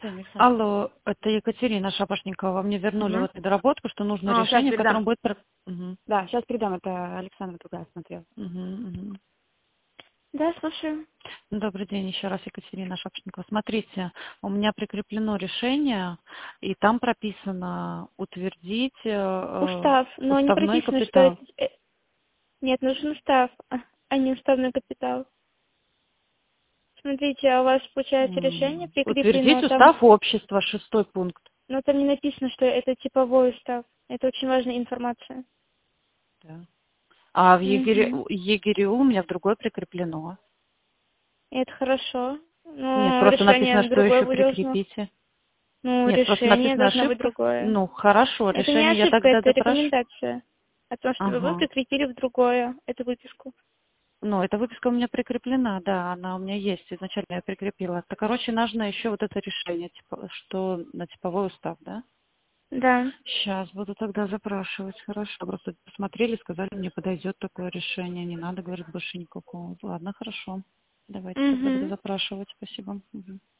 Александр. Алло, это Екатерина Шапошникова. Мне вернули Угу. вот недоработку, что нужно Сейчас решение, в передам. котором будет... Угу. Да, сейчас передам. Это Александр другая смотрел. Угу. Да, слушаю. Добрый день еще раз, Екатерина Шапошникова. Смотрите, у меня прикреплено решение, и там прописано утвердить Устав, но не уставной прописано, что капитал. это... Нет, нужен устав, а не уставной капитал. Смотрите, а у вас, получается, решение Утвердить прикреплено там, устав общества, 6 пункт. но там не написано, что это типовой устав. Это очень важная информация. Да. А в Угу. ЕГРЮ у меня в другой прикреплено. Это хорошо. Нет, Но просто написано, решение что другое еще будет должно. прикрепите. Ну, Нет, просто решение написана должно быть ошибка. другое. Ну, хорошо, Это не решение я ошибка, тогда это запрошу. рекомендация. О том, чтобы вы Ага. прикрепили в другое эту выписку. Ну, эта выписка у меня прикреплена, да, она у меня есть, изначально я прикрепила. Так, короче, нужно еще вот это решение, типа, что на типовой устав, да? Да. Сейчас буду тогда запрашивать, хорошо. Просто посмотрели, сказали, мне подойдет такое решение, не надо, говорит, больше никакого. Ладно, хорошо. Давайте тогда буду Угу. запрашивать, спасибо. Мгм.